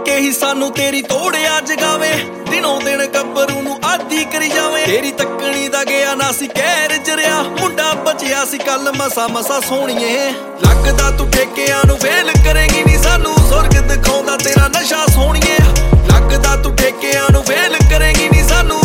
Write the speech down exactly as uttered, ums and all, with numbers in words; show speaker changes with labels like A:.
A: ਕੇ ਹੀ ਸਾਨੂੰ ਤੇਰੀ ਤੋੜਿਆ ਜਗਾਵੇ, ਦਿਨੋਂ ਦਿਨ ਗੱਭਰੂ ਨੂੰ ਆਦੀ ਕਰੀ ਜਾਵੇ। ਤੇਰੀ ਤੱਕਣੀ ਦਾ ਗਿਆ ਨਾ ਸੀ ਕਹਿਰ ਜਰਿਆ, ਮੁੰਡਾ ਬਚਿਆ ਸੀ ਕੱਲ ਮਸਾ ਮਸਾ ਸੋਹਣੀਏ। ਲੱਗਦਾ ਤੂੰ ਠੇਕਿਆਂ ਨੂੰ ਵੇਲ ਕਰੇਂਗੀ